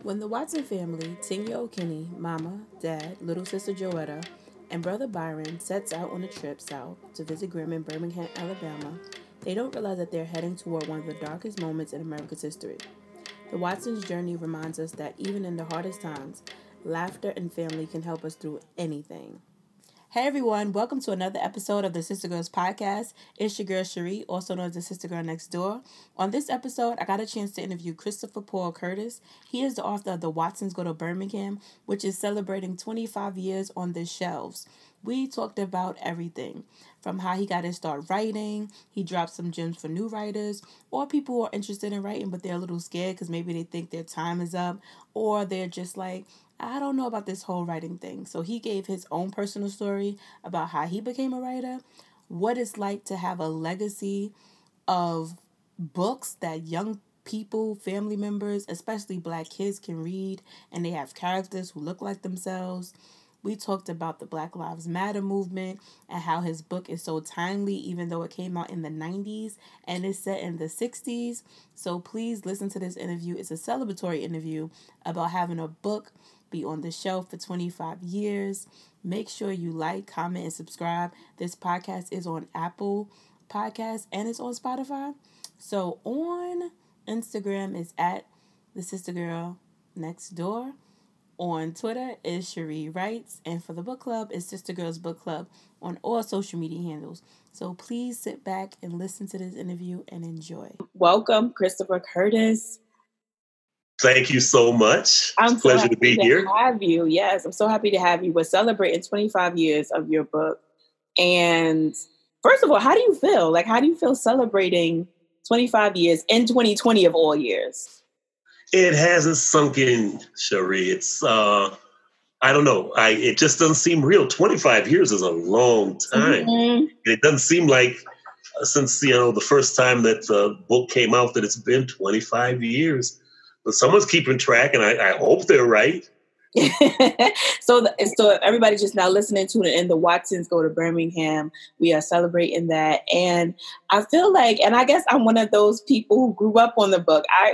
When the Watson family, Tingya O'Kinney, Mama, Dad, little sister Joetta, and brother Byron sets out on a trip south to visit Graham in Birmingham, Alabama, they don't realize that they're heading toward one of the darkest moments in America's history. The Watsons' journey reminds us that even in the hardest times, laughter and family can help us through anything. Hey everyone, welcome to another episode of the Sister Girls Podcast. It's your girl Cherie, also known as the Sister Girl Next Door. On this episode, I got a chance to interview Christopher Paul Curtis. He is the author of The Watsons Go to Birmingham, which is celebrating 25 years on the shelves. We talked about everything, from how he got his start writing, he dropped some gems for new writers, or people who are interested in writing but they're a little scared because maybe they think their time is up, or they're just like, I don't know about this whole writing thing. So he gave his own personal story about how he became a writer, what it's like to have a legacy of books that young people, family members, especially black kids can read, and they have characters who look like themselves. We talked about the Black Lives Matter movement and how his book is so timely, even though it came out in the 90s and is set in the 60s. So please listen to this interview. It's a celebratory interview about having a book be on the shelf for 25 years. Make sure you like, comment, and subscribe. This podcast is on Apple Podcasts and it's on Spotify. So on Instagram is at the Sister Girl Next Door. On Twitter is Cherie Writes, and for the book club is Sister Girls Book Club on all social media handles. So please sit back and listen to this interview and enjoy. Welcome, Christopher Curtis. Thank you so much. I'm it's a pleasure to be here. Have you. Yes, I'm so happy to have you. We're celebrating 25 years of your book. And first of all, how do you feel? Like, how do you feel celebrating 25 years in 2020 of all years? It hasn't sunk in, Cherie. It's, I don't know. It just doesn't seem real. 25 years is a long time. Mm-hmm. It doesn't seem like since, the first time that the book came out that it's been 25 years. But someone's keeping track, and I hope they're right. So everybody just now listening to it, and the Watsons Go to Birmingham. We are celebrating that, and I feel like, and I guess I'm one of those people who grew up on the book. I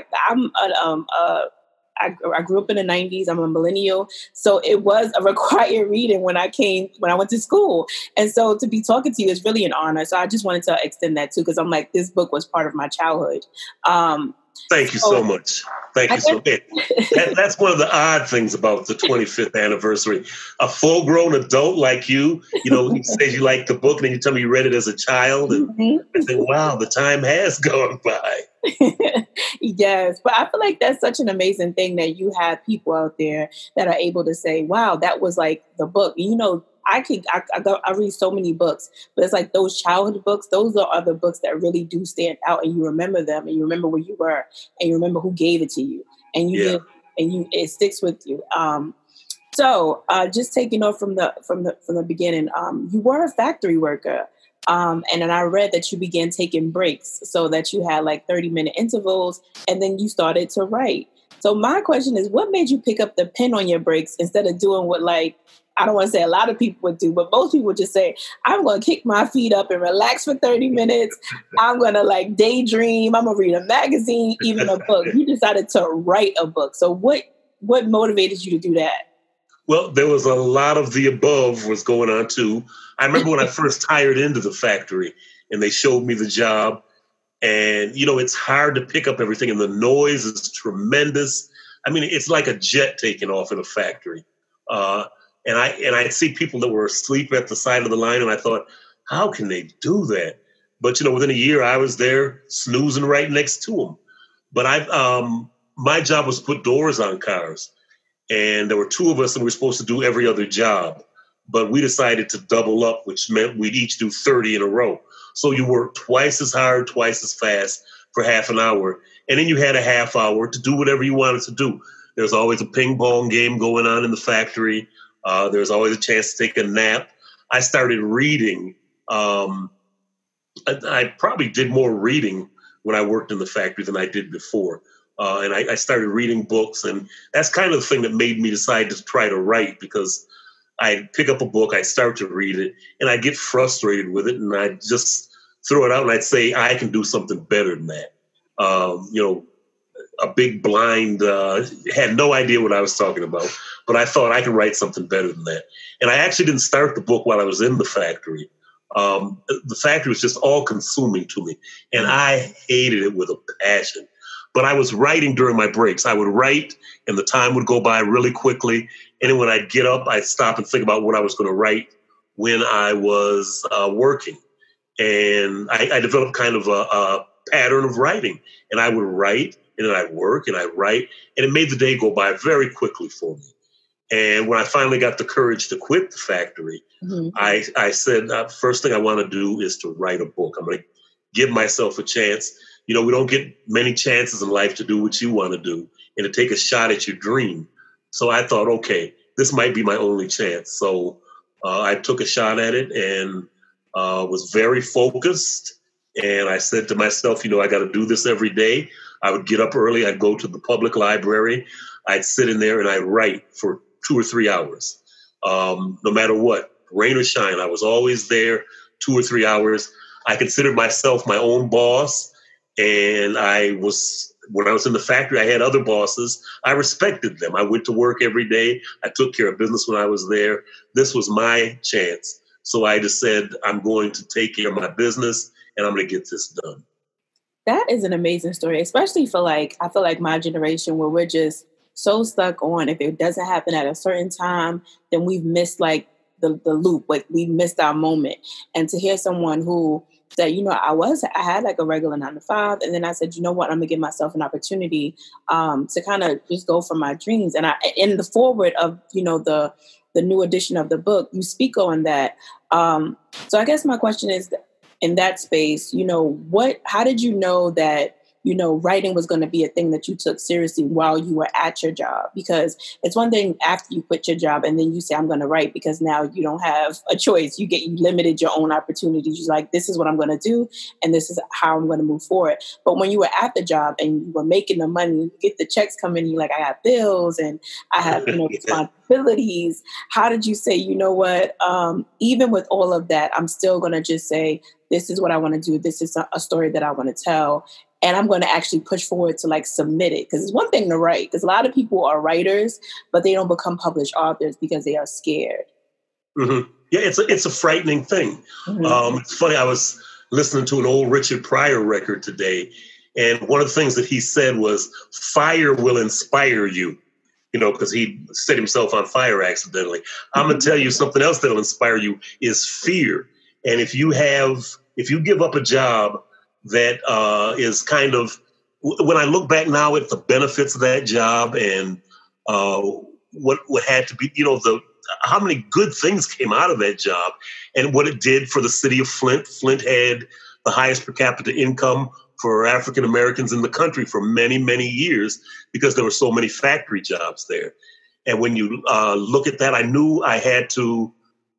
grew up in the 90s. I'm a millennial, so it was a required reading when I went to school, and so to be talking to you is really an honor. So I just wanted to extend that too, because I'm like, this book was part of my childhood. Thank you so much. Thank you so much. That's one of the odd things about the 25th anniversary. A full-grown adult like you says you like the book, and then you tell me you read it as a child, and I think, wow, the time has gone by. Yes, but I feel like that's such an amazing thing that you have people out there that are able to say, wow, that was like the book. I read so many books, but it's like those childhood books, those are the books that really do stand out, and you remember them, and you remember where you were, and you remember who gave it to you, and it sticks with you. So just taking off from the beginning, you were a factory worker. And then I read that you began taking breaks so that you had like 30-minute intervals, and then you started to write. So my question is, what made you pick up the pen on your breaks instead of doing what, like, I don't want to say a lot of people would do, but most people would just say, I'm going to kick my feet up and relax for 30 minutes. I'm going to like daydream. I'm going to read a magazine, even a book. You decided to write a book. So what motivated you to do that? Well, there was a lot of the above was going on too. I remember when I first hired into the factory and they showed me the job, and, it's hard to pick up everything, and the noise is tremendous. I mean, it's like a jet taking off in a factory. And I'd see people that were asleep at the side of the line, and I thought, how can they do that? But, within a year, I was there snoozing right next to them. But my job was to put doors on cars. And there were two of us, and we were supposed to do every other job. But we decided to double up, which meant we'd each do 30 in a row. So you worked twice as hard, twice as fast for half an hour. And then you had a half hour to do whatever you wanted to do. There's always a ping pong game going on in the factory. There's always a chance to take a nap. I started reading. I probably did more reading when I worked in the factory than I did before. And I started reading books. And that's kind of the thing that made me decide to try to write, because I'd pick up a book, I'd start to read it, and I'd get frustrated with it. And I'd just throw it out and I'd say, I can do something better than that. a big blind, had no idea what I was talking about, but I thought I could write something better than that. And I actually didn't start the book while I was in the factory. The factory was just all consuming to me, and I hated it with a passion. But I was writing during my breaks. I would write, and the time would go by really quickly. And then when I'd get up, I'd stop and think about what I was going to write when I was working. And I developed kind of a pattern of writing. And I would write, and then I'd work, and I'd write. And it made the day go by very quickly for me. And when I finally got the courage to quit the factory, I said, first thing I want to do is to write a book. I'm going to give myself a chance. You know, we don't get many chances in life to do what you want to do and to take a shot at your dream. So I thought, okay, this might be my only chance. So I took a shot at it and was very focused. And I said to myself, you know, I got to do this every day. I would get up early. I'd go to the public library. I'd sit in there and I'd write for 2 or 3 hours, no matter what, rain or shine. I was always there 2 or 3 hours. I considered myself my own boss. And when I was in the factory, I had other bosses. I respected them. I went to work every day. I took care of business when I was there. This was my chance. So I just said, I'm going to take care of my business and I'm going to get this done. That is an amazing story, especially for I feel like my generation where we're just so stuck on if it doesn't happen at a certain time, then we've missed the loop, like we missed our moment. And to hear someone who said, you know, I had like a regular 9 to 5. And then I said, you know what, I'm gonna give myself an opportunity to kind of just go for my dreams. And in the foreword of, you know, the new edition of the book, you speak on that. So I guess my question is, in that space, you know, how did you know that, you know, writing was going to be a thing that you took seriously while you were at your job? Because it's one thing after you quit your job and then you say, I'm going to write, because now you don't have a choice. You limited your own opportunities. You're like, this is what I'm going to do. And this is how I'm going to move forward. But when you were at the job and you were making the money, you get the checks coming, you're like, I got bills and I have, you know, responsibilities. How did you say, you know what, even with all of that, I'm still going to just say, this is what I want to do. This is a story that I want to tell. And I'm going to actually push forward to submit it. Because it's one thing to write, because a lot of people are writers, but they don't become published authors because they are scared. Mm-hmm. Yeah, it's a frightening thing. Mm-hmm. It's funny, I was listening to an old Richard Pryor record today, and one of the things that he said was, fire will inspire you, you know, because he set himself on fire accidentally. I'm going to tell you something else that will inspire you is fear. And if you give up a job that is kind of, when I look back now at the benefits of that job and what had to be, you know, how many good things came out of that job and what it did for the city of Flint. Flint had the highest per capita income for African Americans in the country for many, many years because there were so many factory jobs there. And when you look at that, I knew I had to,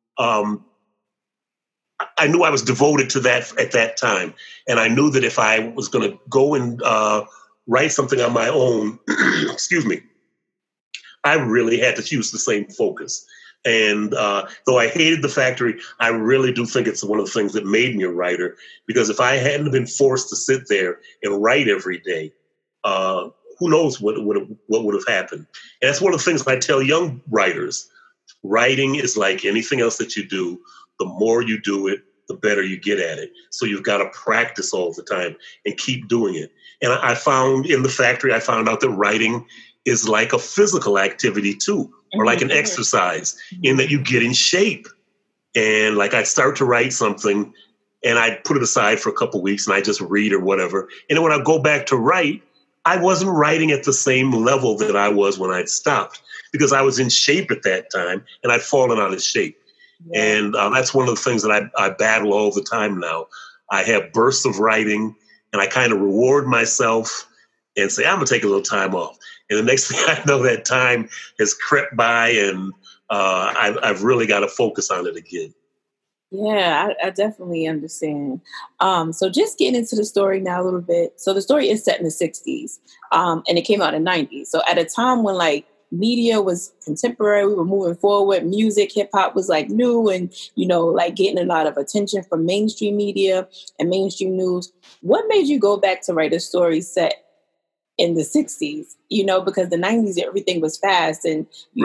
I knew I was devoted to that at that time. And I knew that if I was going to go and write something on my own, excuse me, I really had to use the same focus. And though I hated the factory, I really do think it's one of the things that made me a writer, because if I hadn't been forced to sit there and write every day, who knows what would have happened. And that's one of the things I tell young writers. Writing is like anything else that you do. The more you do it, the better you get at it. So you've got to practice all the time and keep doing it. And I found in the factory, I found out that writing is like a physical activity too, or like an exercise, in that you get in shape. And like I'd start to write something and I'd put it aside for a couple of weeks and I just read or whatever. And then when I go back to write, I wasn't writing at the same level that I was when I'd stopped, because I was in shape at that time and I'd fallen out of shape. Yeah. And that's one of the things that I battle all the time now. I have bursts of writing and I kind of reward myself and say, I'm going to take a little time off. And the next thing I know, that time has crept by and I've really got to focus on it again. Yeah, I definitely understand. So just getting into the story now a little bit. So the story is set in the 60s and it came out in the 90s. So at a time when media was contemporary, we were moving forward, music, hip hop was new and, you know, getting a lot of attention from mainstream media and mainstream news. What made you go back to write a story set in the 60s, because the 90s, everything was fast. And,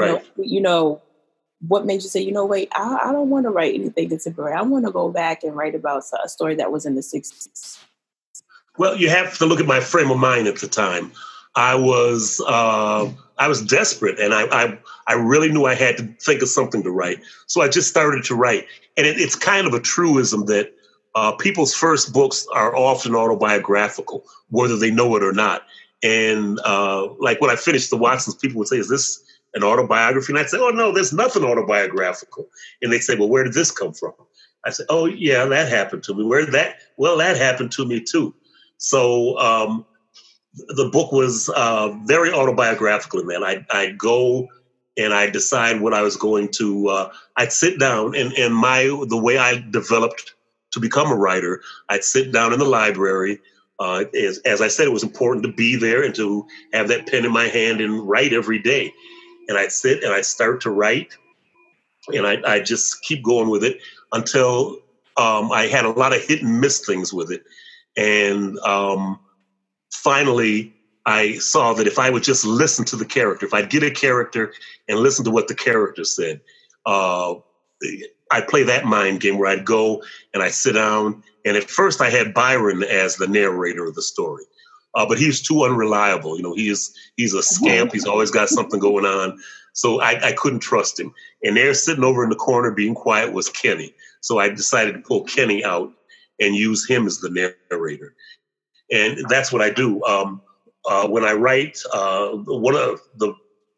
what made you say, wait, I don't want to write anything contemporary. I want to go back and write about a story that was in the 60s. Well, you have to look at my frame of mind at the time. I was desperate, and I really knew I had to think of something to write. So I just started to write. And it's kind of a truism that people's first books are often autobiographical, whether they know it or not. And like when I finished The Watsons, people would say, is this an autobiography? And I'd say, oh, no, there's nothing autobiographical. And they'd say, well, where did this come from? I said, oh, yeah, that happened to me. Where did that? Well, that happened to me, too. So the book was very autobiographical in that. I'd go and I'd decide what I was going to, I'd sit down and the way I developed to become a writer, I'd sit down in the library. As I said, it was important to be there and to have that pen in my hand and write every day. And I'd sit and I'd start to write, and I'd just keep going with it until I had a lot of hit and miss things with it. And finally, I saw that if I would just listen to the character, if I'd get a character and listen to what the character said, I'd play that mind game where I'd go and I'd sit down. And at first I had Byron as the narrator of the story. But he's too unreliable. He's a scamp. He's always got something going on. So I couldn't trust him. And there, sitting over in the corner being quiet, was Kenny. So I decided to pull Kenny out and use him as the narrator. And that's what I do. When I write, one of the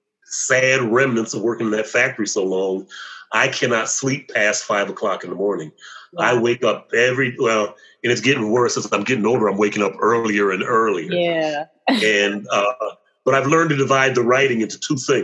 sad remnants of working in that factory so long, I cannot sleep past 5 o'clock in the morning. Wow. I wake up and it's getting worse as I'm getting older. I'm waking up earlier and earlier. Yeah. And but I've learned to divide the writing into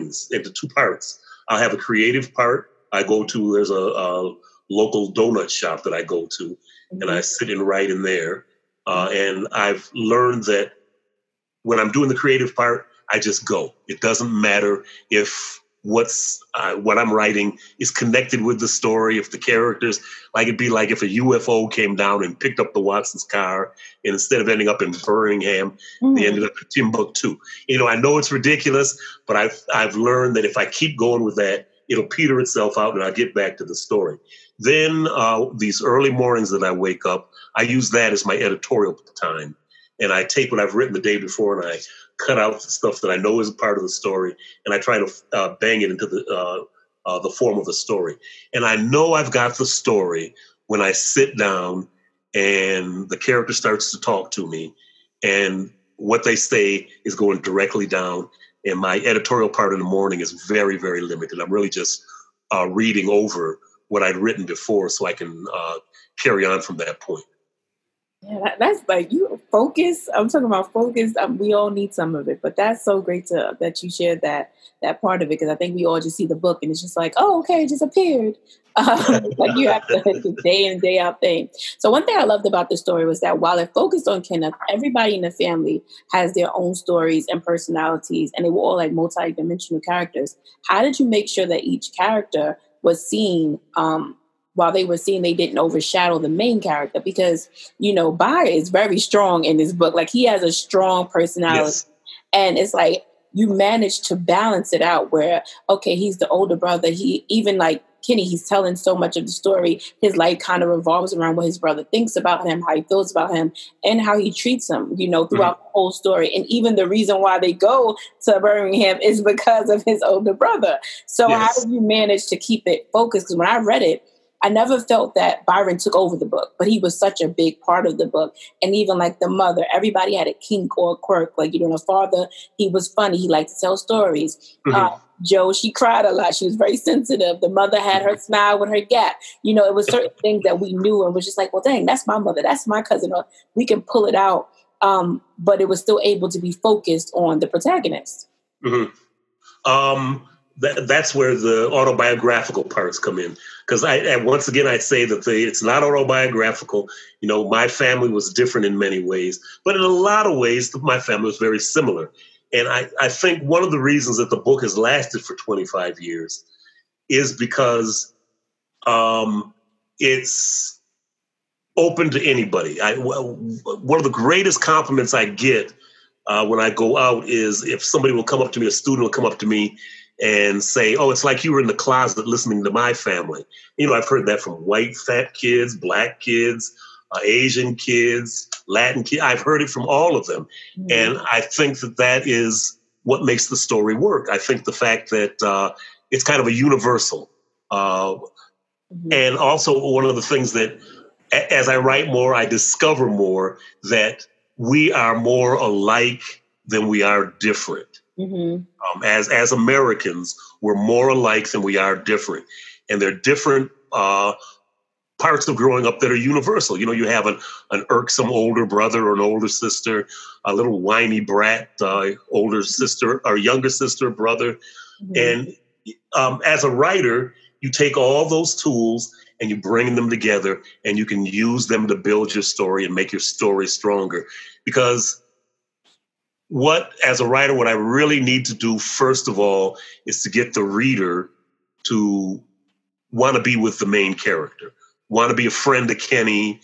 two parts. I'll have a creative part. There's a local donut shop that I go to, and I sit and write in there. And I've learned that when I'm doing the creative part, I just go. It doesn't matter if what I'm writing is connected with the story, if the characters, like it'd be like if a UFO came down and picked up the Watson's car, and instead of ending up in Birmingham, they ended up in Timbuktu. I know it's ridiculous, but I've learned that if I keep going with that, it'll peter itself out and I'll get back to the story. Then these early mornings that I wake up, I use that as my editorial time. And I take what I've written the day before and I cut out the stuff that I know is a part of the story, and I try to bang it into the form of a story. And I know I've got the story when I sit down and the character starts to talk to me, and what they say is going directly down. And my editorial part in the morning is very, very limited. I'm really just reading over what I'd written before so I can carry on from that point. Yeah, that's like you focus. I'm talking about focus. We all need some of it, but that's so great that you shared that part of it, because I think we all just see the book and it's just like, oh, okay, it just appeared. Like you have the day in, day out thing. So one thing I loved about the story was that while it focused on Kenneth, everybody in the family has their own stories and personalities, and they were all like multi-dimensional characters. How did you make sure that each character was seen? While they were seen, they didn't overshadow the main character, because, Byron is very strong in this book. Like, he has a strong personality. Yes. And it's like, you managed to balance it out where, okay, he's the older brother. He, even like Kenny, he's telling so much of the story. His life kind of revolves around what his brother thinks about him, how he feels about him, and how he treats him, throughout the whole story. And even the reason why they go to Birmingham is because of his older brother. So How did you manage to keep it focused? Because when I read it, I never felt that Byron took over the book, but he was such a big part of the book. And even like the mother, everybody had a kink or a quirk. Like, the father, he was funny. He liked to tell stories. Mm-hmm. Jo, she cried a lot. She was very sensitive. The mother had her smile with her gap. It was certain things that we knew and was just like, well, dang, that's my mother. That's my cousin. Or we can pull it out. But it was still able to be focused on the protagonist. Mm-hmm. That's where the autobiographical parts come in. Because once again, I'd say that it's not autobiographical. My family was different in many ways, but in a lot of ways, my family was very similar. And I think one of the reasons that the book has lasted for 25 years is because it's open to anybody. One of the greatest compliments I get when I go out is if somebody will come up to me, a student will come up to me and say, "Oh, it's like you were in the closet listening to My Family." I've heard that from white fat kids, black kids, Asian kids, Latin kids. I've heard it from all of them. Mm-hmm. And I think that is what makes the story work. I think the fact that it's kind of a universal. And also one of the things that as I write more, I discover more that we are more alike than we are different. Mm-hmm. As Americans, we're more alike than we are different. And there are different parts of growing up that are universal. You have an irksome older brother or an older sister, a little whiny brat, older sister or younger sister, brother. Mm-hmm. And as a writer, you take all those tools and you bring them together and you can use them to build your story and make your story stronger. Because as a writer, what I really need to do, first of all, is to get the reader to want to be with the main character, want to be a friend to Kenny,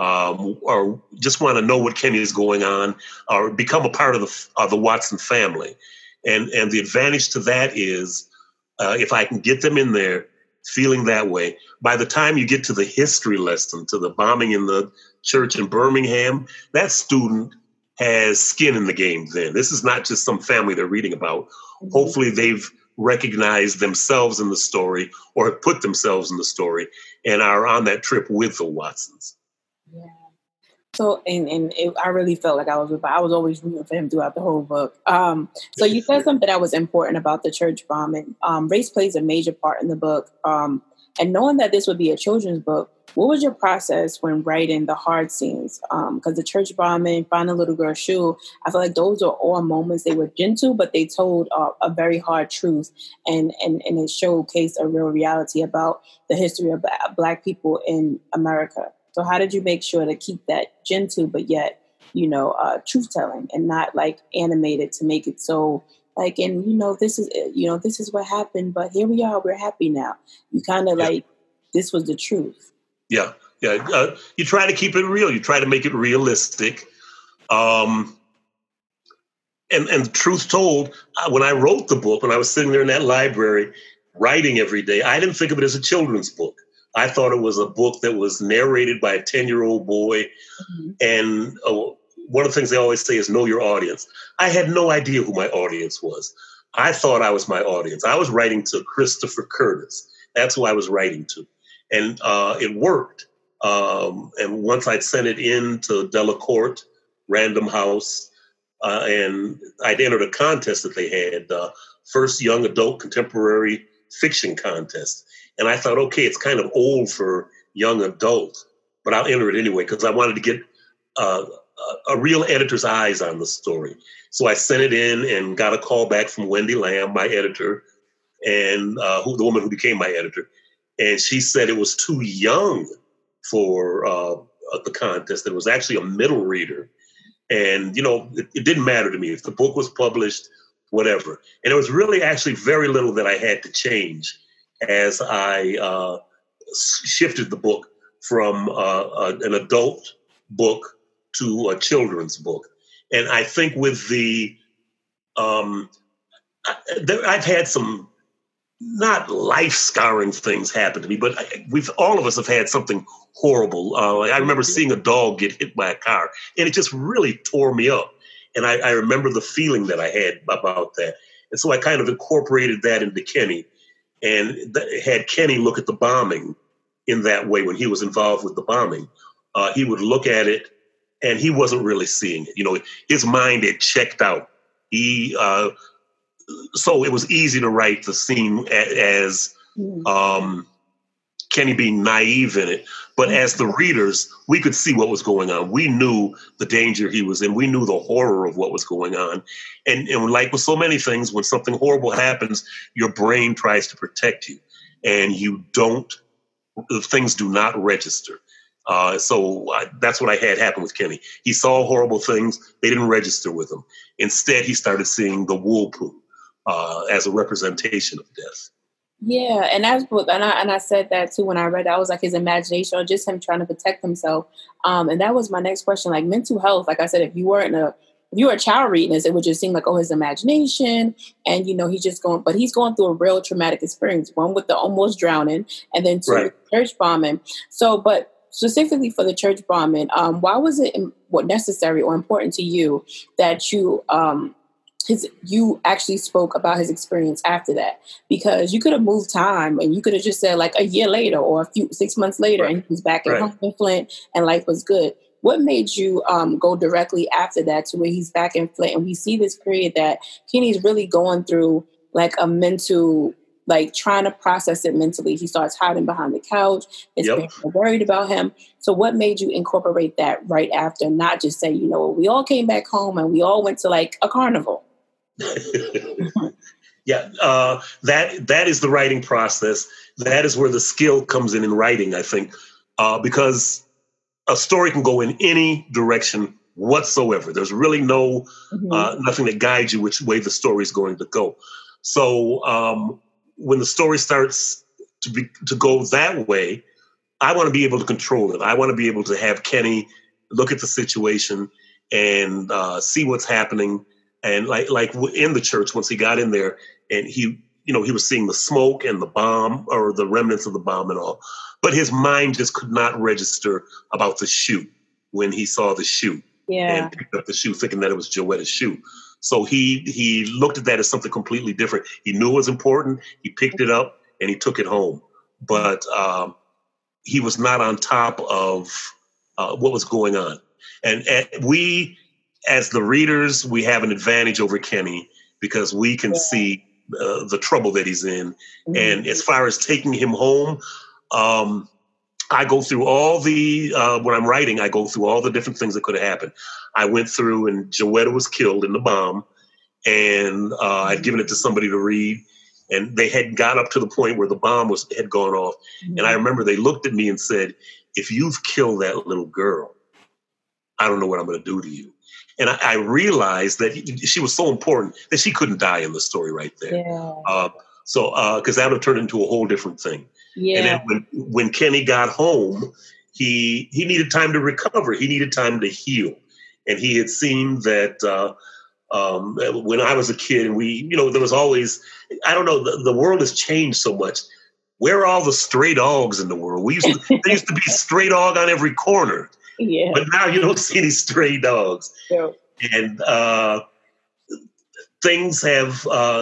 or just want to know what Kenny is going on, or become a part of the Watson family. And the advantage to that is if I can get them in there feeling that way, by the time you get to the history lesson, to the bombing in the church in Birmingham, that student has skin in the game then. This is not just some family they're reading about. Mm-hmm. Hopefully they've recognized themselves in the story or have put themselves in the story and are on that trip with the Watsons. Yeah. So, I really felt like I was always rooting for him throughout the whole book. So you said something that was important about the church bombing. Race plays a major part in the book. And knowing that this would be a children's book, what was your process when writing the hard scenes? Because the church bombing, finding a little girl's shoe, I feel like those are all moments. They were gentle, but they told a very hard truth, and it showcased a real reality about the history of Black people in America. So how did you make sure to keep that gentle, but yet, truth telling and not like animated to make it so like, and this is what happened, but here we are, we're happy now. You kind of like, this was the truth. Yeah. You try to keep it real. You try to make it realistic. And the truth told, when I wrote the book, when I was sitting there in that library writing every day, I didn't think of it as a children's book. I thought it was a book that was narrated by a 10-year-old boy. Mm-hmm. And one of the things they always say is know your audience. I had no idea who my audience was. I thought I was my audience. I was writing to Christopher Curtis. That's who I was writing to. And it worked. And once I'd sent it in to Delacorte, Random House, and I'd entered a contest that they had, first young adult contemporary fiction contest. And I thought, okay, it's kind of old for young adult, but I'll enter it anyway because I wanted to get a real editor's eyes on the story. So I sent it in and got a call back from Wendy Lamb, my editor, and the woman who became my editor. And she said it was too young for the contest. It was actually a middle reader. And, it didn't matter to me if the book was published, whatever. And it was really actually very little that I had to change as I shifted the book from an adult book to a children's book. And I think with I've had some not life-scarring things happen to me, but all of us have had something horrible. I remember seeing a dog get hit by a car, and it just really tore me up. And I remember the feeling that I had about that. And so I kind of incorporated that into Kenny and had Kenny look at the bombing in that way when he was involved with the bombing. He would look at it, and he wasn't really seeing it. His mind had checked out. So it was easy to write the scene as Kenny being naive in it. But as the readers, we could see what was going on. We knew the danger he was in. We knew the horror of what was going on. And like with so many things, when something horrible happens, your brain tries to protect you. And things do not register. So that's what I had happen with Kenny. He saw horrible things. They didn't register with him. Instead, he started seeing the woolpoo as a representation of death. Yeah, and I said that too when I read it. I was like his imagination or just him trying to protect himself. And that was my next question. Like mental health, like I said, if you weren't if you were a child reading this, it would just seem like, oh, his imagination. And, he's going through a real traumatic experience, one with the almost drowning, and then two Right. with the church bombing. So, but specifically for the church bombing, why was it necessary or important to you that you actually spoke about his experience after that? Because you could have moved time and you could have just said like a year later or 6 months later, Right. and he was back at Right. home in Flint and life was good. What made you go directly after that to where he's back in Flint, and we see this period that Kenny's really going through like a mental, like trying to process it mentally. He starts hiding behind the couch. His parents are worried about him. So what made you incorporate that right after, not just say, we all came back home and we all went to like a carnival? Yeah, that is the writing process. That is where the skill comes in writing, I think, because a story can go in any direction whatsoever. There's really nothing that guides you which way the story is going to go. So when the story starts to go that way, I want to be able to control it. I want to be able to have Kenny look at the situation and see what's happening. And like in the church, once he got in there, and he was seeing the smoke and the bomb, or the remnants of the bomb and all, but his mind just could not register about the shoe when he saw the shoe and picked up the shoe thinking that it was Joetta's shoe. So he looked at that as something completely different. He knew it was important. He picked it up and he took it home, but he was not on top of what was going on. And we, as the readers, we have an advantage over Kenny because we can see the trouble that he's in. Mm-hmm. And as far as taking him home, I go through all the, when I'm writing, I go through all the different things that could have happened. I went through and Joetta was killed in the bomb, and I'd given it to somebody to read, and they had got up to the point where the bomb had gone off. Mm-hmm. And I remember they looked at me and said, if you've killed that little girl, I don't know what I'm going to do to you. And I realized that she was so important that she couldn't die in the story right there. Yeah. Because that would have turned into a whole different thing. Yeah. And then when Kenny got home, he needed time to recover. He needed time to heal. And he had seen that when I was a kid, and there was always, I don't know, the world has changed so much. Where are all the stray dogs in the world? There used to be a stray dog on every corner. Yeah. But now you don't see any stray dogs. Yeah. And things have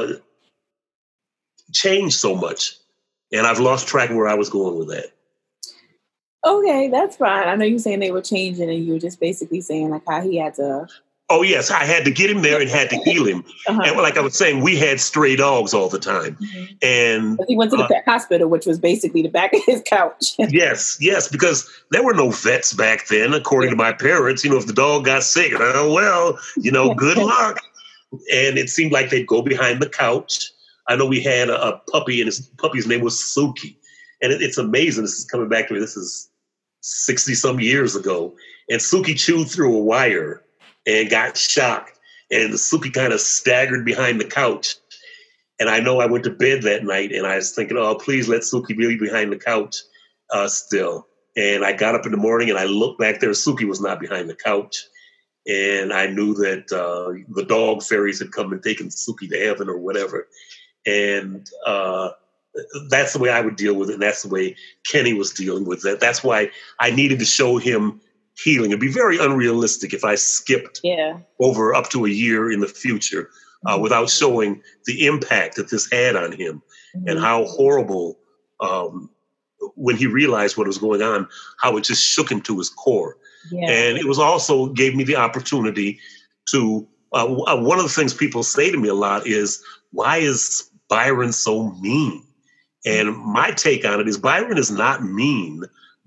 changed so much. And I've lost track of where I was going with that. Okay, that's fine. I know you're saying they were changing, and you were just basically saying like how he had to... Oh, yes. I had to get him there and had to heal him. Uh-huh. And like I was saying, we had stray dogs all the time. Mm-hmm. And he went to the hospital, which was basically the back of his couch. Yes, because there were no vets back then, according to my parents. If the dog got sick, good luck. And it seemed like they'd go behind the couch. I know we had a puppy, and his puppy's name was Suki. And it's amazing. This is coming back to me. This is 60-some years ago. And Suki chewed through a wire and got shocked. And Suki kind of staggered behind the couch. And I know I went to bed that night, and I was thinking, oh, please let Suki be behind the couch still. And I got up in the morning, and I looked back there. Suki was not behind the couch. And I knew that the dog fairies had come and taken Suki to heaven or whatever. And that's the way I would deal with it. And that's the way Kenny was dealing with it. That's why I needed to show him healing. It'd be very unrealistic if I skipped over up to a year in the future without showing the impact that this had on him and how horrible, when he realized what was going on, how it just shook him to his core. Yeah. And it was also gave me the opportunity to, one of the things people say to me a lot is, why is Byron so mean? And my take on it is Byron is not mean.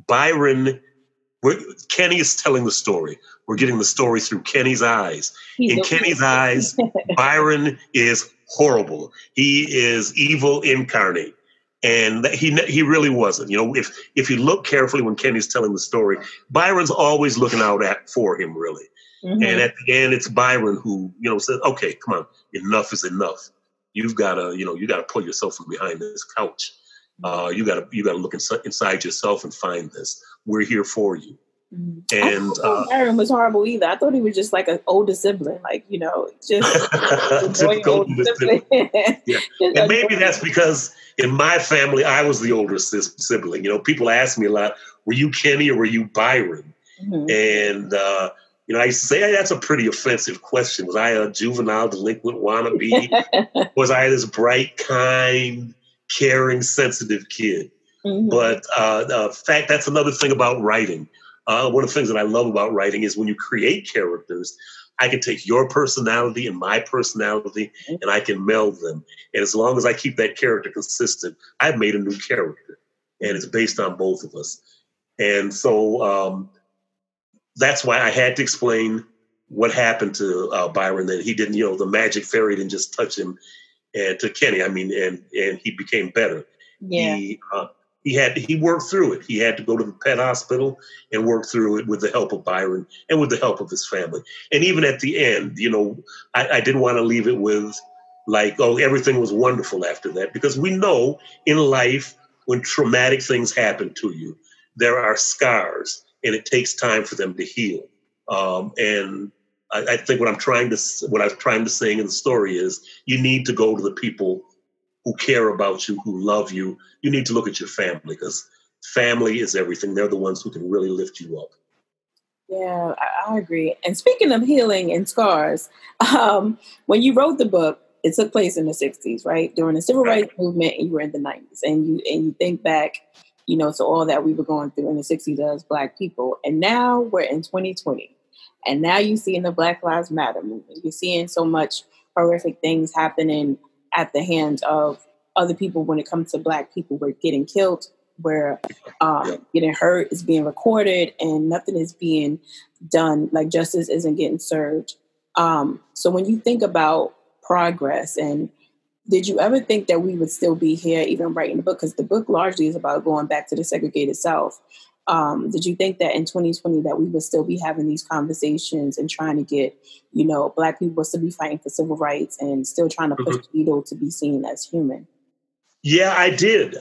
Kenny is telling the story. We're getting the story through Kenny's eyes. In Kenny's eyes, Byron is horrible. He is evil incarnate. And he really wasn't. If you look carefully when Kenny's telling the story, Byron's always looking out for him, really. Mm-hmm. And at the end, it's Byron who, says, okay, come on, enough is enough. You've got to pull yourself from behind this couch. You got to look inside yourself and find this. We're here for you. Mhm. I And don't think Byron was horrible either. I thought he was just like an older sibling, like, you know, just annoying typical. older sibling. Yeah. Just And maybe annoying. that's because in my family, I was the older sibling. You know, people ask me a lot, were you Kenny or were you Byron? Mhm. And, I used to say, hey, that's a pretty offensive question. Was I a juvenile delinquent wannabe? Was I this bright, kind, caring, sensitive kid? Mhm. But fact, that's another thing about writing. One of the things that I love about writing is when you create characters, I can take your personality and my personality and I can meld them. And as long as I keep that character consistent, I've made a new character. And it's based on both of us. And so that's why I had to explain what happened to Byron, that he didn't, the magic fairy didn't just touch him, and to Kenny, and he became better. Yeah. He worked through it. He had to go to the pet hospital and work through it with the help of Byron and with the help of his family. And even at the end, I didn't want to leave it with like, oh, everything was wonderful after that, because we know in life when traumatic things happen to you, there are scars and it takes time for them to heal. And I think what I was trying to say in the story is you need to go to the people who care about you, who love you. You need to look at your family, because family is everything. They're the ones who can really lift you up. Yeah, I agree. And speaking of healing and scars, when you wrote the book, it took place in the 60s, right? During the civil rights movement, and you were in the 90s. And you think back, to all that we were going through in the 60s as Black people. And now we're in 2020. And now you see in the Black Lives Matter movement, you're seeing so much horrific things happening at the hands of other people when it comes to Black people. We're getting killed, we're getting hurt, is being recorded, and nothing is being done. Like justice isn't getting served. So when you think about progress, and did you ever think that we would still be here even writing the book? Because the book largely is about going back to the segregated South. Did you think that in 2020 that we would still be having these conversations and trying to get, Black people still be fighting for civil rights and still trying to push the needle to be seen as human? Yeah, I did.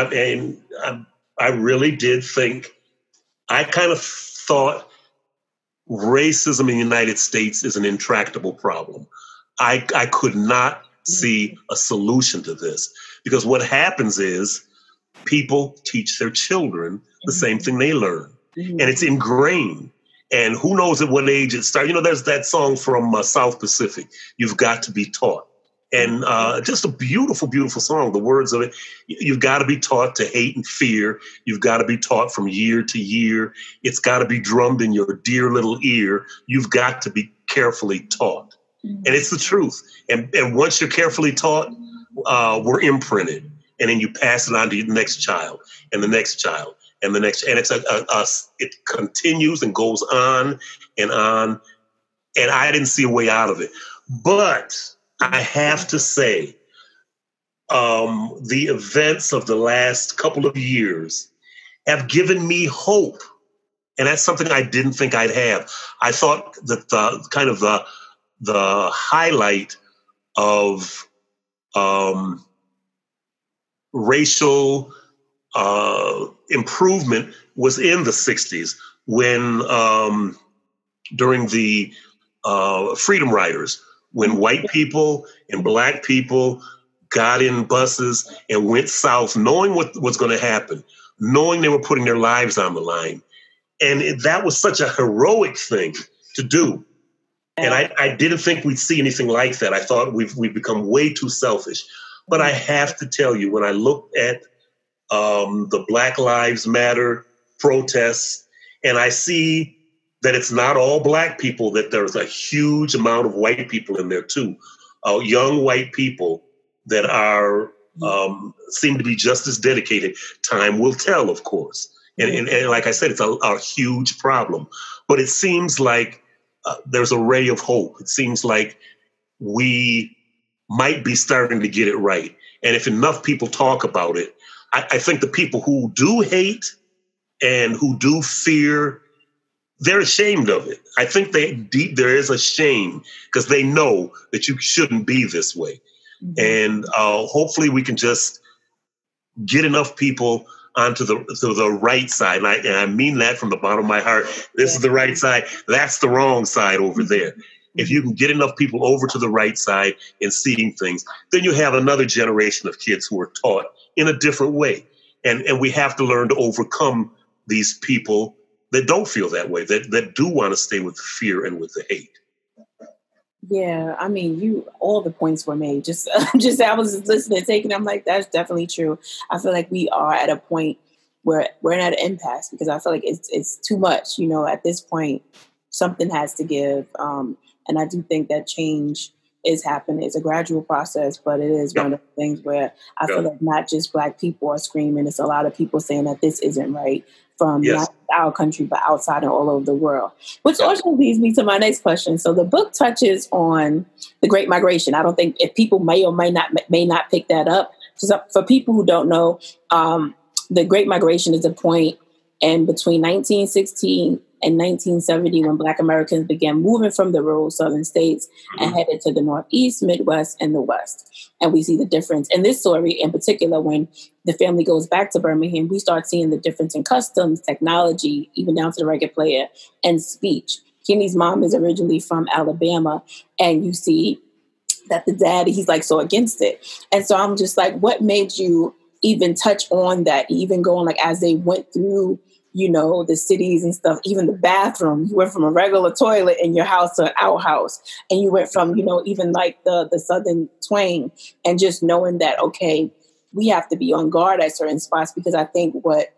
I really did think. I kind of thought racism in the United States is an intractable problem. I could not see a solution to this, because what happens is people teach their children the same thing they learn, and it's ingrained. And who knows at what age it starts? There's that song from South Pacific, "You've Got to Be Taught." And just a beautiful, beautiful song. The words of it, you've got to be taught to hate and fear. You've got to be taught from year to year. It's got to be drummed in your dear little ear. You've got to be carefully taught. And it's the truth. And once you're carefully taught, we're imprinted. And then you pass it on to the next child and the next child and the next. And it continues and goes on and on. And I didn't see a way out of it. But I have to say, the events of the last couple of years have given me hope. And that's something I didn't think I'd have. I thought that the highlight of racial improvement was in the 60s when during the Freedom Riders, when white people and Black people got in buses and went south, knowing what was going to happen, knowing they were putting their lives on the line. And that was such a heroic thing to do. And I didn't think we'd see anything like that. I thought we've become way too selfish. But I have to tell you, when I looked at the Black Lives Matter protests, and I see that it's not all Black people, that there's a huge amount of white people in there too, young white people that are seem to be just as dedicated. Time will tell, of course. And like I said, it's a huge problem. But it seems like there's a ray of hope. It seems like we might be starting to get it right. And if enough people talk about it, I think the people who do hate and who do fear, they're ashamed of it. I think there is a shame, because they know that you shouldn't be this way. And hopefully we can just get enough people onto the right side. And I mean that from the bottom of my heart. This is the right side. That's the wrong side over there. If you can get enough people over to the right side and seeing things, then you have another generation of kids who are taught in a different way. And we have to learn to overcome these people that don't feel that way, that do want to stay with the fear and with the hate. Yeah, I mean, all the points were made. Just I was just listening, taking. I'm like, that's definitely true. I feel like we are at a point where we're at an impasse because I feel like it's too much. At this point, something has to give, and I do think that change is happening. It's a gradual process, but it is one of the things where I feel like not just Black people are screaming. It's a lot of people saying that this isn't right from not our country, but outside and all over the world. Which also leads me to my next question. So the book touches on the Great Migration. I don't think if people may or may not pick that up. So for people who don't know, the Great Migration is a point in between 1916 and 1970 when Black Americans began moving from the rural southern states and headed to the Northeast, Midwest, and the West. And we see the difference in this story in particular when the family goes back to Birmingham. We start seeing the difference in customs, technology, even down to the record player, and speech. Kenny's mom is originally from Alabama, and you see that the dad, he's like so against it. And so I'm just like, what made you even touch on that, even going like as they went through the cities and stuff, even the bathroom, you went from a regular toilet in your house to an outhouse. And you went from, even like the Southern twang and just knowing that, okay, we have to be on guard at certain spots because I think what,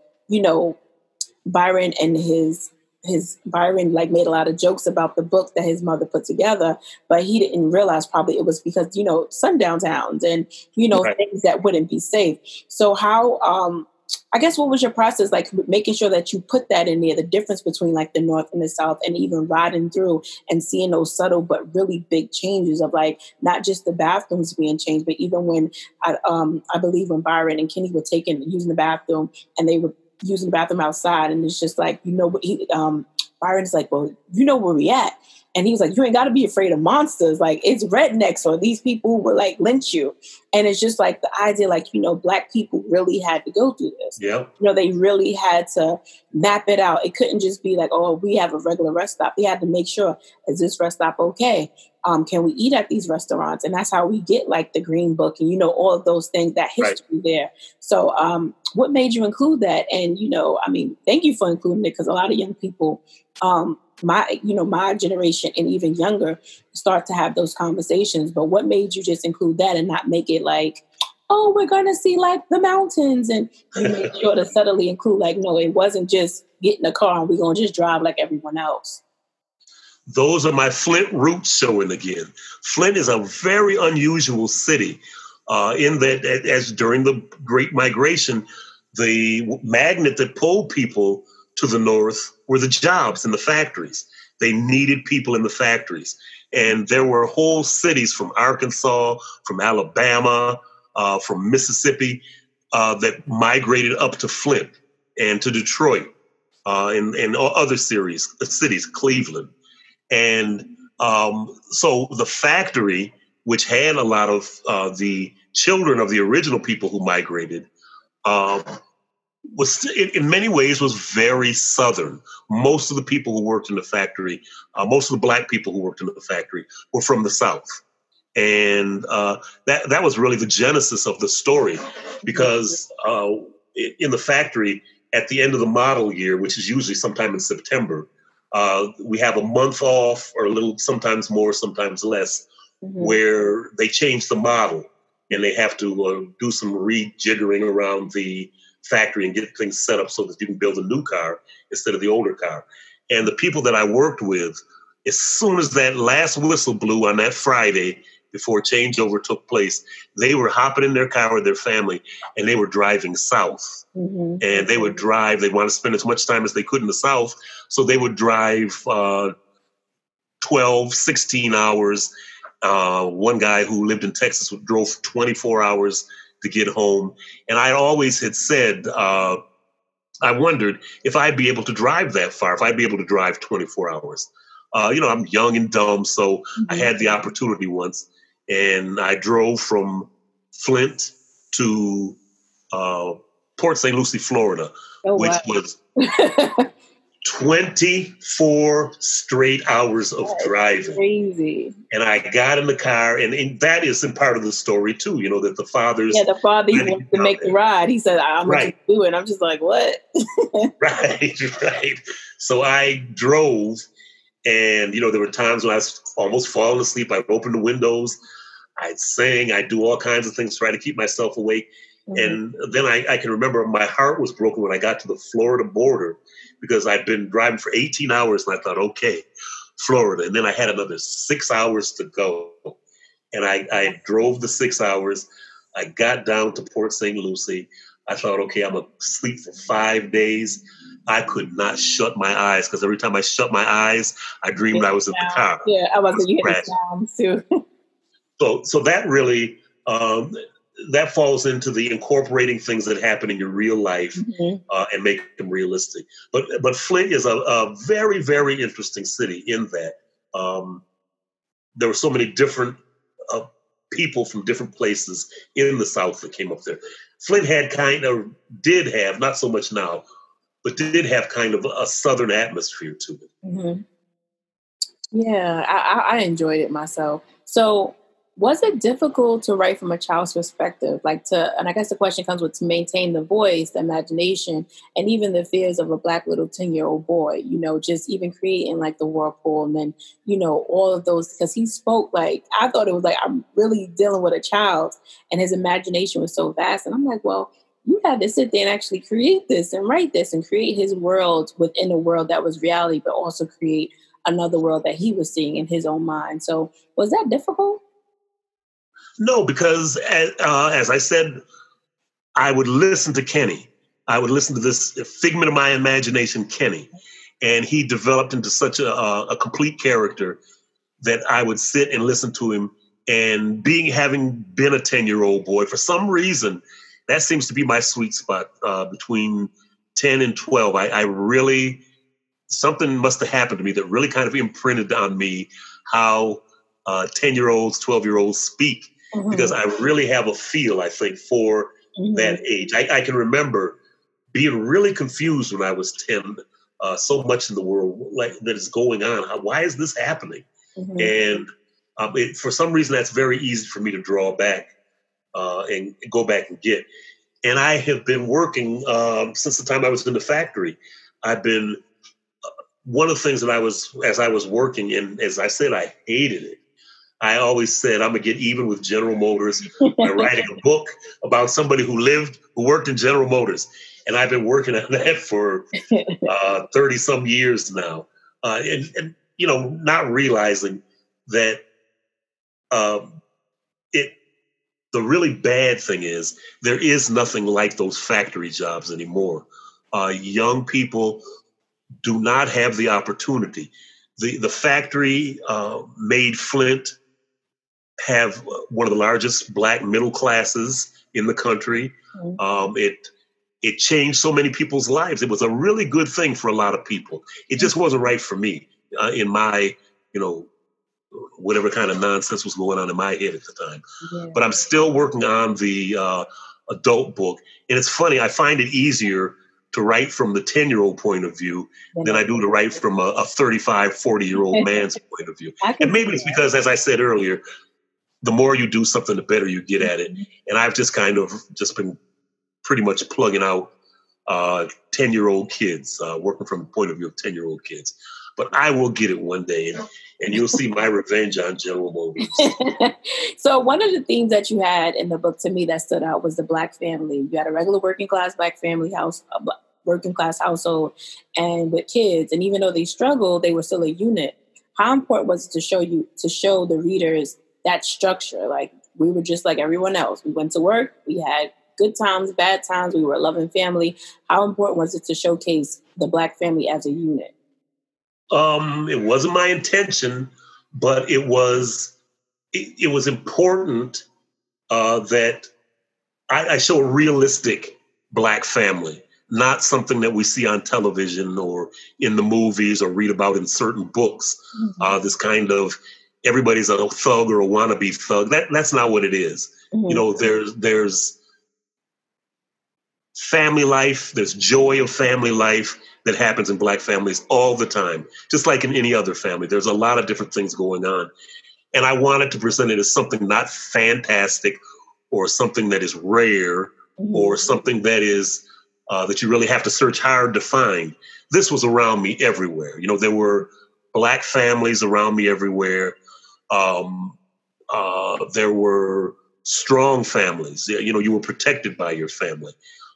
Byron and his Byron like made a lot of jokes about the book that his mother put together, but he didn't realize probably it was because, sundown towns and, things that wouldn't be safe. So how, I guess what was your process like making sure that you put that in there, the difference between like the North and the South and even riding through and seeing those subtle but really big changes of like not just the bathrooms being changed, but even when I believe when Byron and Kenny were using the bathroom and they were using the bathroom outside and it's just like, Byron's like, well, where we at? And he was like, you ain't got to be afraid of monsters. Like, it's rednecks or these people who will, like, lynch you. And it's just, like, the idea, like, Black people really had to go through this. Yeah. They really had to map it out. It couldn't just be like, oh, we have a regular rest stop. We had to make sure, is this rest stop okay? Can we eat at these restaurants? And that's how we get, like, the Green Book and, all of those things, that history there. So what made you include that? And, thank you for including it because a lot of young people my generation and even younger start to have those conversations. But what made you just include that and not make it like, oh, we're going to see like the mountains? And you make sure to subtly include like, no, it wasn't just get in a car and we're going to just drive like everyone else. Those are my Flint roots showing again. Flint is a very unusual city in that as during the Great Migration, the magnet that pulled people to the north were the jobs in the factories. They needed people in the factories. And there were whole cities from Arkansas, from Alabama, from Mississippi that migrated up to Flint and to Detroit and other cities, Cleveland. And so the factory, which had a lot of the children of the original people who migrated, was in many ways was very Southern. Most of the people who worked in the factory, most of the Black people who worked in the factory were from the South. And that was really the genesis of the story because in the factory, at the end of the model year, which is usually sometime in September, we have a month off or a little, sometimes more, sometimes less, where they change the model and they have to do some rejiggering around the factory and get things set up so that you can build a new car instead of the older car. And the people that I worked with, as soon as that last whistle blew on that Friday before changeover took place, they were hopping in their car with their family and they were driving south. And they would drive, they want to spend as much time as they could in the South. So they would drive 12, 16 hours. One guy who lived in Texas drove 24 hours to get home. And I always had said, I wondered if I'd be able to drive that far, if I'd be able to drive 24 hours. I'm young and dumb, so I had the opportunity once. And I drove from Flint to Port St. Lucie, Florida, Oh, which wow. was 24 straight hours of That's driving. crazy. And I got in the car, and that is in part of the story too, that the father's... Yeah, the father, he wanted to make the ride. He said, I'm going to Right. do it. I'm just like, what? Right. So I drove, and, there were times when I was almost falling asleep. I'd open the windows, I'd sing, I'd do all kinds of things, try to keep myself awake. And then I can remember my heart was broken when I got to the Florida border, because I'd been driving for 18 hours, and I thought, okay, Florida. And then I had another 6 hours to go. And I drove the 6 hours. I got down to Port St. Lucie. I thought, okay, I'm going to sleep for 5 days. I could not shut my eyes, because every time I shut my eyes, I dreamed I was in the car. Yeah, I was like, you hear the sounds too. So that really, that falls into the incorporating things that happen in your real life and make them realistic. But Flint is a very, very interesting city in that there were so many different people from different places in the South that came up there. Flint did have, not so much now, but did have kind of a Southern atmosphere to it. Mm-hmm. Yeah, I enjoyed it myself. So was it difficult to write from a child's perspective? And I guess the question comes with to maintain the voice, the imagination, and even the fears of a Black little 10-year-old boy, just even creating like the whirlpool and then, all of those, because he spoke I thought it was like, I'm really dealing with a child and his imagination was so vast. And I'm like, well, you had to sit there and actually create this and write this and create his world within a world that was reality, but also create another world that he was seeing in his own mind. So was that difficult? No, because as I said, I would listen to Kenny. I would listen to this figment of my imagination, Kenny. And he developed into such a complete character that I would sit and listen to him. And having been a 10-year-old boy, for some reason, that seems to be my sweet spot between 10 and 12. I really, something must have happened to me that really kind of imprinted on me how 10-year-olds, 12-year-olds speak. Because I really have a feel, I think, for that age. I can remember being really confused when I was 10, so much in the world that is going on. Why is this happening? And for some reason, that's very easy for me to draw back and go back and get. And I have been working since the time I was in the factory. I've been, one of the things that as I was working, and as I said, I hated it. I always said, I'm going to get even with General Motors by writing a book about somebody who worked in General Motors. And I've been working on that for 30 some years now. And not realizing that the really bad thing is there is nothing like those factory jobs anymore. Young people do not have the opportunity. The factory made Flint have one of the largest Black middle classes in the country. It changed so many people's lives. It was a really good thing for a lot of people. It just wasn't right for me in my, whatever kind of nonsense was going on in my head at the time. Yeah. But I'm still working on the adult book. And it's funny, I find it easier to write from the 10-year-old point of view than I do to write from a 35, 40-year-old man's point of view. And maybe it's because, as I said earlier, the more you do something, the better you get at it. And I've just been pretty much plugging out 10-year-old kids, working from the point of view of 10-year-old kids. But I will get it one day, and you'll see my revenge on General Motors. So one of the themes that you had in the book to me that stood out was the Black family. You had a regular working class Black family working class household, and with kids. And even though they struggled, they were still a unit. How important was it to show the readers that structure? Like, we were just like everyone else. We went to work. We had good times, bad times. We were a loving family. How important was it to showcase the Black family as a unit? It wasn't my intention, but it was important that I show a realistic Black family, not something that we see on television or in the movies or read about in certain books. This kind of everybody's a thug or a wannabe thug. That's not what it is. There's family life. There's joy of family life that happens in Black families all the time, just like in any other family. There's a lot of different things going on. And I wanted to present it as something not fantastic or something that is rare or something that is that you really have to search hard to find. This was around me everywhere. You know, there were Black families around me everywhere. There were strong families. You know, you were protected by your family.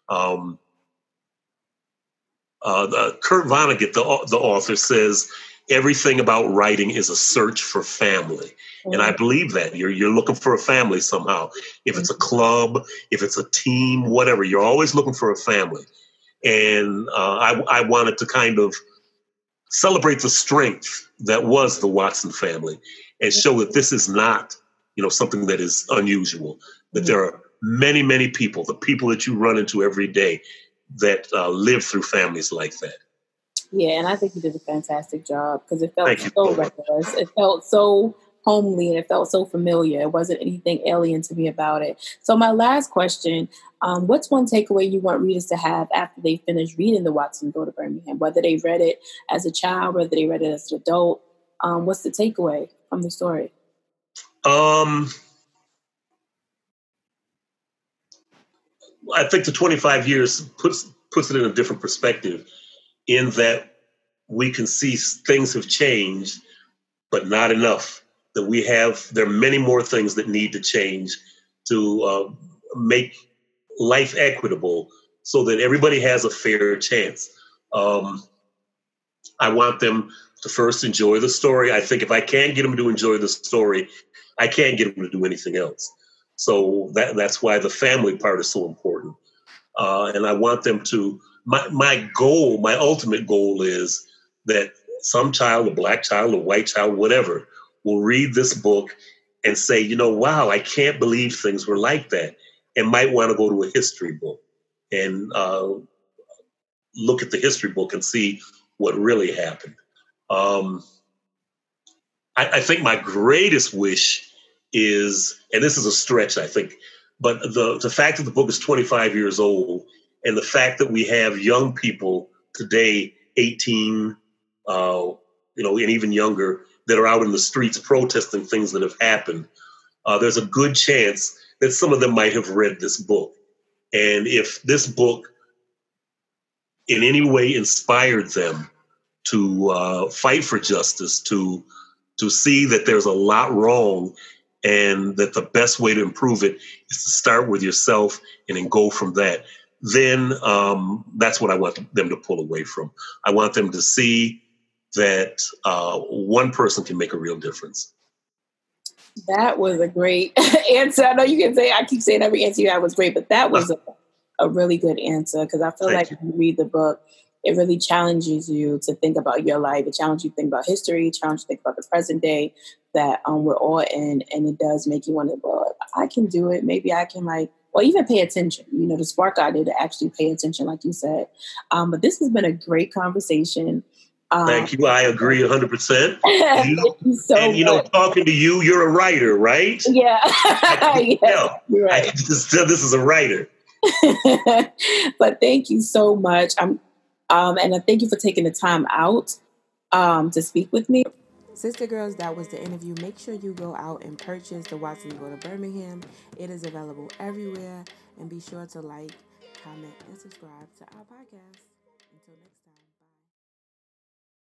Kurt Vonnegut, the author, says everything about writing is a search for family. And I believe that. You're looking for a family somehow. If it's a club, if it's a team, whatever, you're always looking for a family. And I wanted to kind of celebrate the strength that was the Watson family and show that this is not, you know, something that is unusual, that there are many, many people, the people that you run into every day that live through families like that. Yeah, and I think you did a fantastic job because it felt so regular. It felt so homely and it felt so familiar. It wasn't anything alien to me about it. So my last question, what's one takeaway you want readers to have after they finish reading The Watson Go to Birmingham? Whether they read it as a child, whether they read it as an adult, what's the takeaway from the story? I think the 25 years puts it in a different perspective in that we can see things have changed, but not enough. That there are many more things that need to change to make life equitable so that everybody has a fair chance. I want them to first enjoy the story. I think if I can't get them to enjoy the story, I can't get them to do anything else. So that's why the family part is so important. And I want them to, my goal, my ultimate goal is that some child, a Black child, a white child, whatever, will read this book and say, you know, wow, I can't believe things were like that. And might want to go to a history book and look at the history book and see what really happened. I think my greatest wish is, and this is a stretch, I think, but the fact that the book is 25 years old and the fact that we have young people today, 18, and even younger, that are out in the streets protesting things that have happened, there's a good chance that some of them might have read this book. And if this book in any way inspired them to fight for justice, to see that there's a lot wrong and that the best way to improve it is to start with yourself and then go from that, then that's what I want them to pull away from. I want them to see that one person can make a real difference. That was a great answer. I know you can say, I keep saying every answer you had was great, but that was a really good answer because I feel like when you read the book, it really challenges you to think about your life. It challenges you to think about history, it challenges you to think about the present day that we're all in. And it does make you wonder, well, I can do it. Maybe I can or even pay attention. You know, the spark I did to actually pay attention, like you said. But this has been a great conversation. Thank you. I agree 100%. Thank you so much. Talking to you, you're a writer, right? Yeah. You're right. I can just tell this is a writer. But thank you so much. And I thank you for taking the time out to speak with me. Sister Girls, that was the interview. Make sure you go out and purchase The Watson Go to Birmingham. It is available everywhere. And be sure to like, comment, and subscribe to our podcast. Until next time.